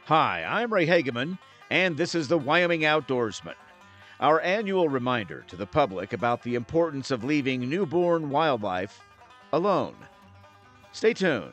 Hi, I'm Ray Hageman, and this is the Wyoming Outdoorsman, our annual reminder to the public about the importance of leaving newborn wildlife alone. Stay tuned.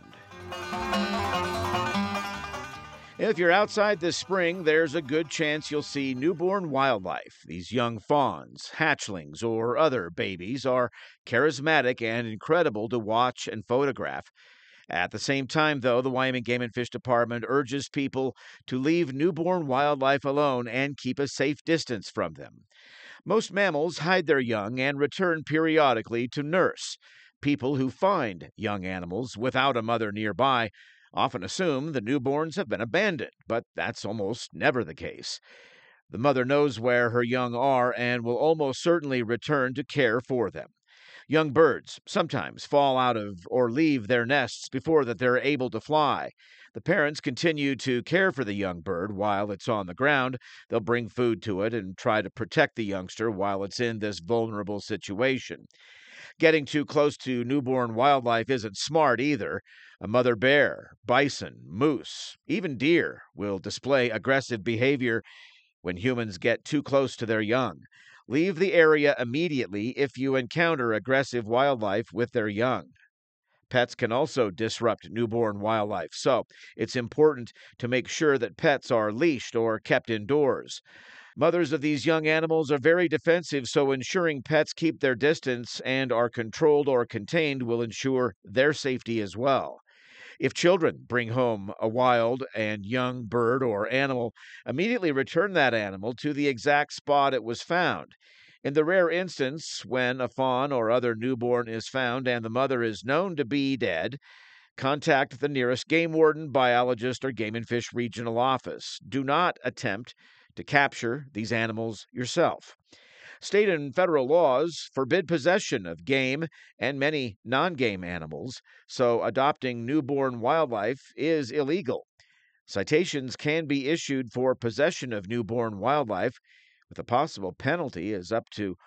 If you're outside this spring, there's a good chance you'll see newborn wildlife. These young fawns, hatchlings, or other babies are charismatic and incredible to watch and photograph. At the same time, though, the Wyoming Game and Fish Department urges people to leave newborn wildlife alone and keep a safe distance from them. Most mammals hide their young and return periodically to nurse. People who find young animals without a mother nearby often assume the newborns have been abandoned, but that's almost never the case. The mother knows where her young are and will almost certainly return to care for them. Young birds sometimes fall out of or leave their nests before that they're able to fly. The parents continue to care for the young bird while it's on the ground. They'll bring food to it and try to protect the youngster while it's in this vulnerable situation. Getting too close to newborn wildlife isn't smart either. A mother bear, bison, moose, even deer will display aggressive behavior when humans get too close to their young. Leave the area immediately if you encounter aggressive wildlife with their young. Pets can also disrupt newborn wildlife, so it's important to make sure that pets are leashed or kept indoors. Mothers of these young animals are very defensive, so ensuring pets keep their distance and are controlled or contained will ensure their safety as well. If children bring home a wild and young bird or animal, immediately return that animal to the exact spot it was found. In the rare instance when a fawn or other newborn is found and the mother is known to be dead, contact the nearest game warden, biologist, or Game and Fish regional office. Do not attempt to capture these animals yourself. State and federal laws forbid possession of game and many non game animals, so adopting newborn wildlife is illegal. Citations can be issued for possession of newborn wildlife, with a possible penalty as up to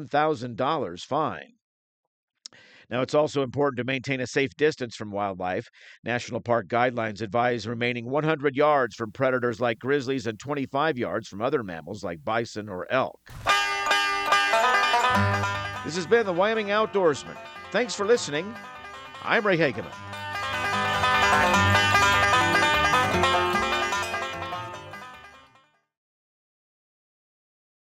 $1,000 fine. Now, it's also important to maintain a safe distance from wildlife. National Park guidelines advise remaining 100 yards from predators like grizzlies and 25 yards from other mammals like bison or elk. This has been the Wyoming Outdoorsman. Thanks for listening. I'm Ray Hageman.